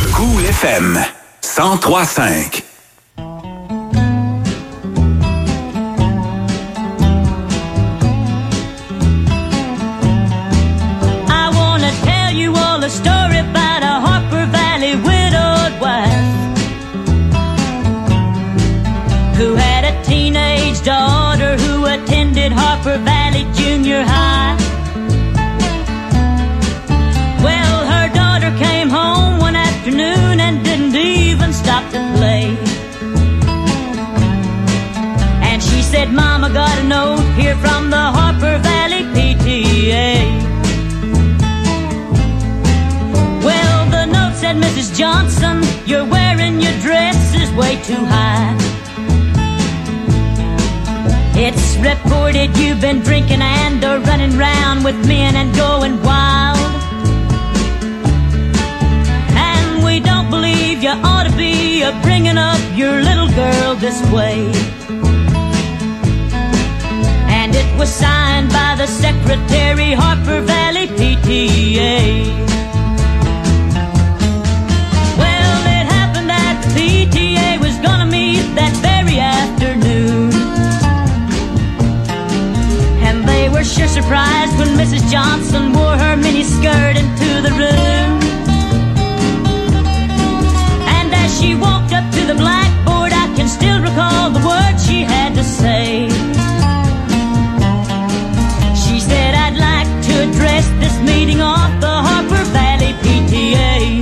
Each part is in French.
Cool FM 103.5. I wanna tell you all a story about a Harper Valley widowed wife who had a teenage daughter who attended Harper Valley Junior High. Well, her daughter came home one afternoon and didn't even stop to play. And she said, Mama, got a note here from the Harper Valley PTA. Well, the note said, Mrs. Johnson, you're wearing your dress is way too high. It's reported you've been drinking and are running round with men and going wild. And we don't believe you ought to be bringing up your little girl this way. And it was signed by the secretary, Harper Valley PTA. Well, it happened that the PTA was gonna meet that very afternoon. They were sure surprised when Mrs. Johnson wore her miniskirt into the room. And as she walked up to the blackboard, I can still recall the words she had to say. She said, I'd like to address this meeting of the Harper Valley PTA.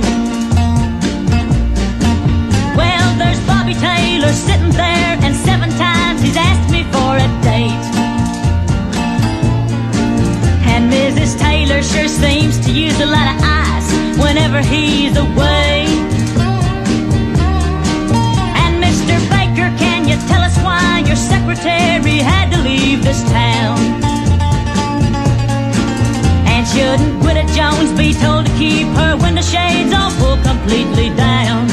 Well, there's Bobby Taylor sitting there, and 7 times he's asked me for a date. And Mrs. Taylor sure seems to use a lot of ice whenever he's away. And Mr. Baker, can you tell us why your secretary had to leave this town? And shouldn't Gwida Jones be told to keep her window shades all pulled completely down?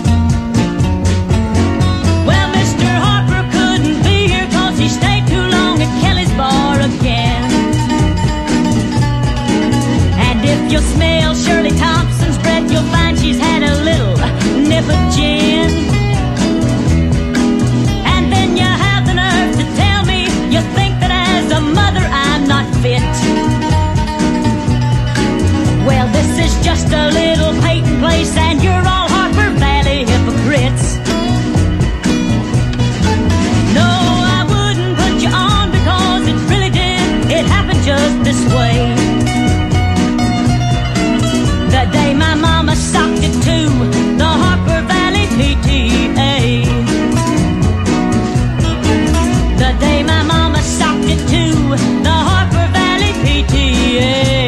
Well, Mr. Harper couldn't be here 'cause he stayed too long at Kelly's bar again. If you'll smell Shirley Thompson's breath, you'll find she's had a little nip of gin. And then you have the nerve to tell me you think that as a mother I'm not fit. Well, this is just a little Peyton place and you're all Harper Valley hypocrites. No, I wouldn't put you on because it really did. It happened just this way. The day my mama socked it to the Harper Valley PTA. The day my mama socked it to the Harper Valley PTA.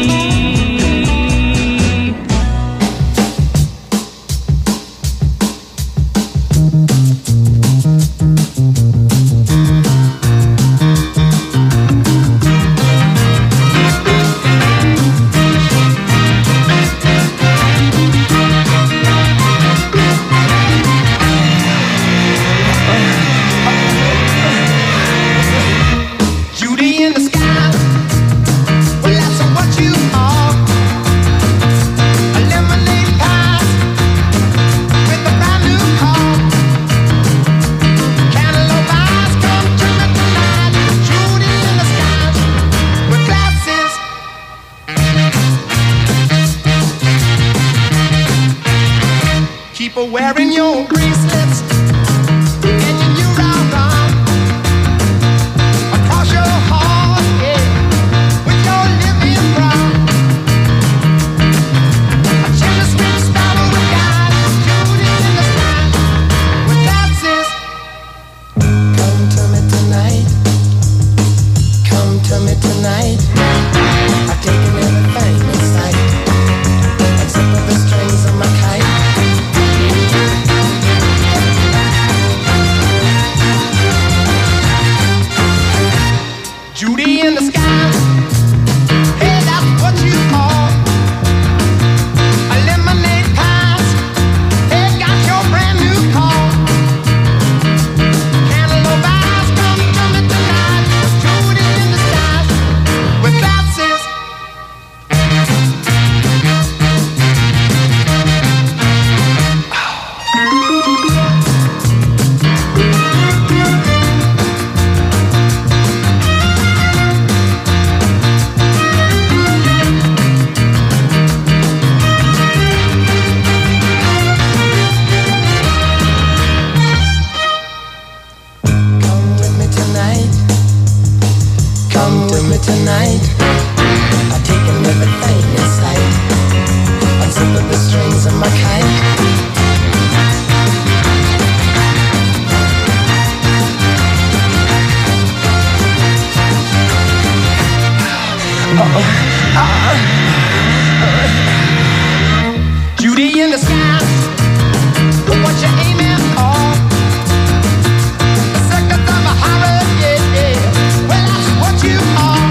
Wearing your bracelets and your new round arm across your heart, yeah, with your living brown. A chimney sweet sparrow with God shooting in the sky with glasses. Come to me tonight. Come to me tonight. I've taken everything in sight except for the strings of my kite. beauty in the sky. What you aiming for? The circus of a horror, yeah, yeah. Well, that's what you are.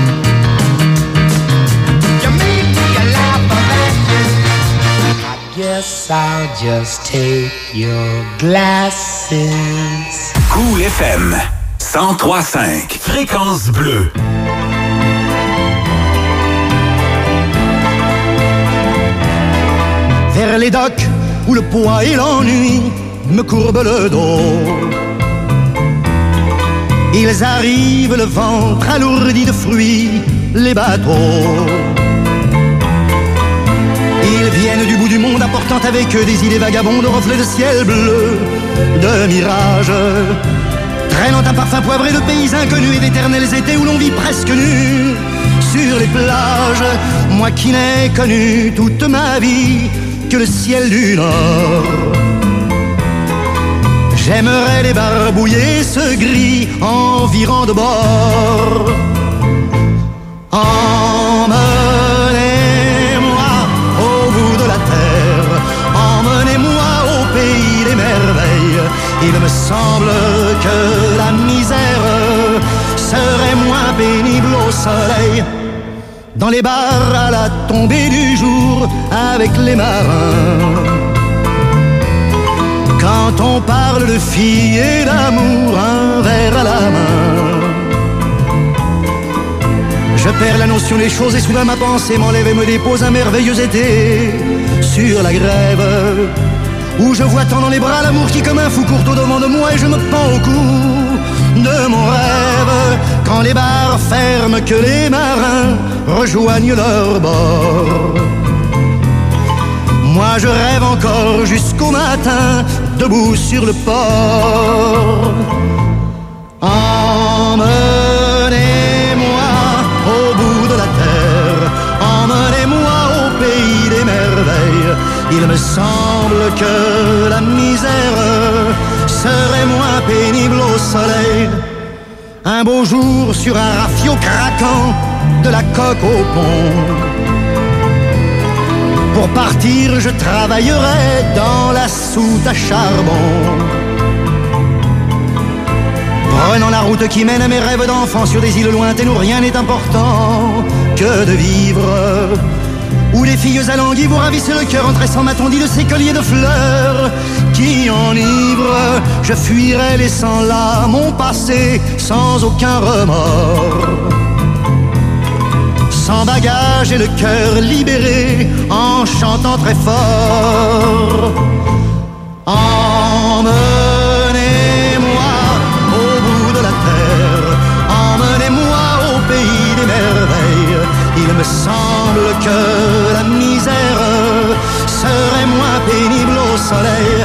You made me a laugh of that. I guess I'll just take your glasses. Cool FM 103.5 Fréquence bleue. Vers les docks où le poids et l'ennui me courbent le dos. Ils arrivent le ventre alourdi de fruits, les bateaux. Ils viennent du bout du monde apportant avec eux des idées vagabondes de reflets de ciel bleu, de mirages, traînant un parfum poivré de pays inconnus et d'éternels étés où l'on vit presque nu sur les plages. Moi qui n'ai connu toute ma vie que le ciel du Nord. J'aimerais les barbouiller ce gris environ de bord. Emmenez-moi au bout de la terre, emmenez-moi au pays des merveilles. Il me semble que la misère serait moins pénible au soleil. Dans les bars à la tombée du jour avec les marins. Quand on parle de filles et d'amour, un verre à la main. Je perds la notion des choses et soudain ma pensée m'enlève et me dépose un merveilleux été sur la grève. Où je vois tant dans les bras l'amour qui comme un fou court au devant de moi et je me pends au cou de mon rêve. Quand les bars ferment, que les marins rejoignent leur bord. Moi je rêve encore jusqu'au matin, debout sur le port. Emmenez-moi au bout de la terre, emmenez-moi au pays des merveilles. Il me semble que la misère serait moins pénible au soleil. Un beau jour sur un rafio craquant, de la coque au pont. Pour partir, je travaillerai dans la soute à charbon. Prenant la route qui mène à mes rêves d'enfant sur des îles lointaines où rien n'est important que de vivre. Où les filles alanguies vous ravissent le cœur en tressant ma tondie de ces colliers de fleurs qui enivrent. Je fuirai laissant là mon passé sans aucun remords. Sans bagage et le cœur libéré en chantant très fort. Emmenez-moi au bout de la terre, emmenez-moi au pays des merveilles. Il me semble que la misère serait moins pénible au soleil.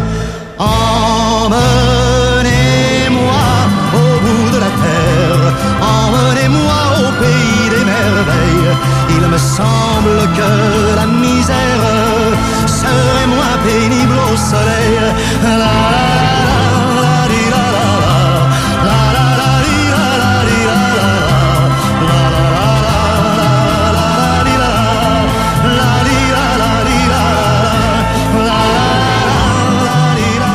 Emmenez-moi au bout de la terre, emmenez-moi au pays des merveilles. Il me semble que la misère serait moins pénible au soleil. La, la, la, la, di, la, la, la, la, la, di, la, la, di, la, la, la, la, la, di, la, la, di, la, la, di, la, la, di, la,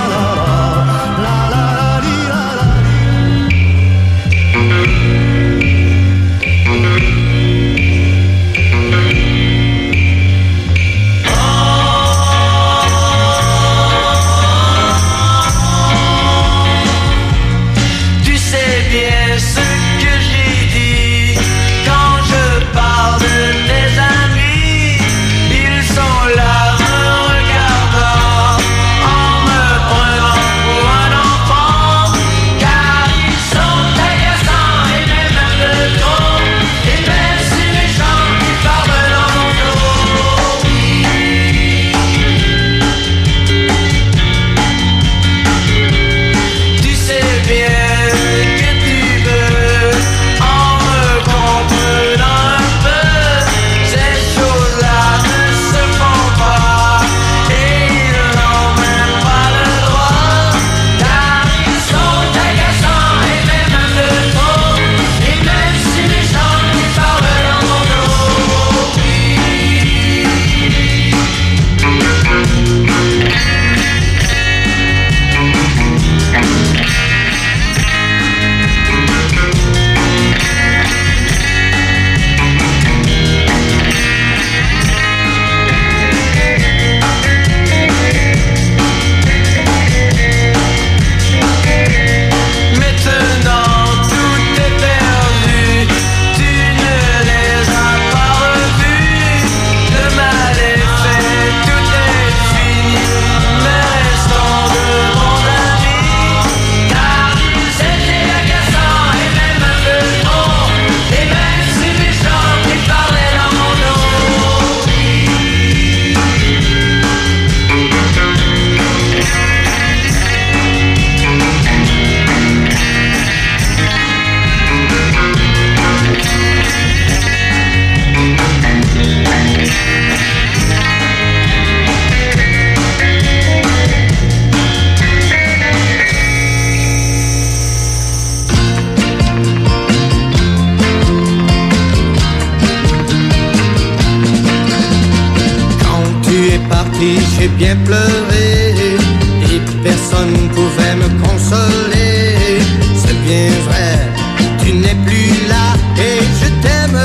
parti, j'ai bien pleuré et personne pouvait me consoler. C'est bien vrai, tu n'es plus là et je t'aime.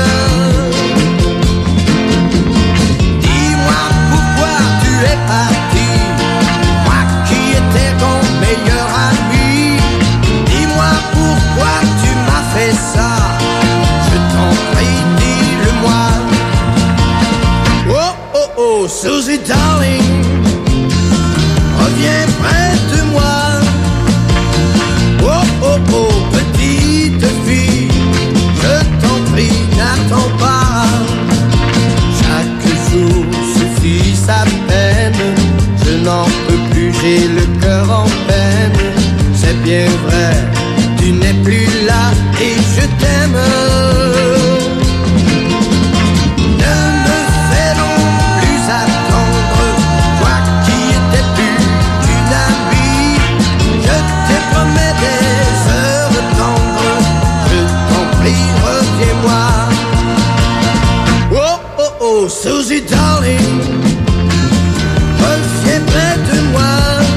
Dis-moi pourquoi tu es parti, moi qui étais ton meilleur ami. Dis-moi pourquoi tu m'as fait ça, je t'en prie, dis-le-moi. Oh, oh, oh, Susie darling, reviens près de moi. Oh, oh, oh, petite fille, je t'en prie, n'attends pas. Chaque jour suffit sa peine, je n'en peux plus, j'ai le cœur en peine. C'est bien vrai, tu n'es plus là et je t'aime. Ne me fais donc plus attendre, toi qui étais plus qu'une amie. Je te promets des heures tendres, je t'en prie, reviens-moi. Oh, oh, oh, Susie darling, reviens près de moi.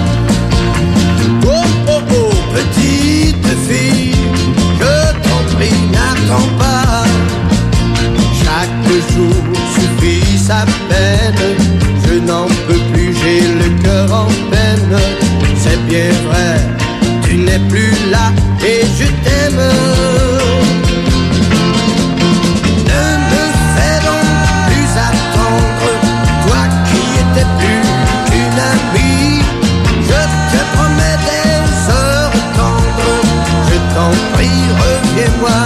Oh, oh, oh, petite fille, je t'en prie, n'attends pas. Chaque jour suffit sa peine, je n'en peux plus, j'ai le cœur en peine. C'est bien vrai, tu n'es plus là et je t'aime. Ne me fais donc plus attendre, toi qui étais plus qu'une amie. Je te promets des heures tendres, je t'en prie, reviens-moi.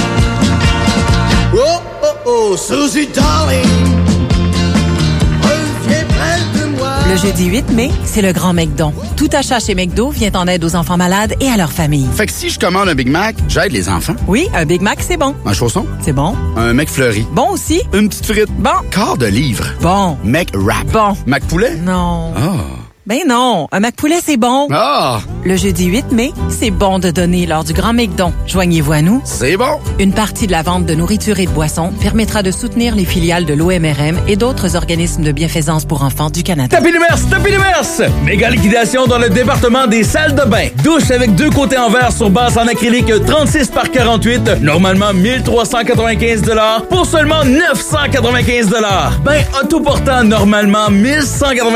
Oh, oh, oh, Susie darling, reviens près de moi. Le jeudi 8 mai, c'est le Grand McDon. Tout achat chez McDo vient en aide aux enfants malades et à leurs familles. Fait que si je commande un Big Mac, j'aide les enfants. Oui, un Big Mac, c'est bon. Un chausson? C'est bon. Un McFlurry. Bon aussi. Une petite frite. Bon. Quart de livre. Bon. McWrap. Bon. McPoulet? Non. Ah. Ben non, un McPoulet, c'est bon. Ah! Le jeudi 8 mai, c'est bon de donner lors du Grand McDon. Joignez-vous à nous. C'est bon! Une partie de la vente de nourriture et de boissons permettra de soutenir les filiales de l'OMRM et d'autres organismes de bienfaisance pour enfants du Canada. Tapis Lumers! Méga liquidation dans le département des salles de bain. Douche avec 2 côtés en verre sur base en acrylique 36 par 48, normalement 1395 $ pour seulement 995 $. Bain autoportant normalement 1195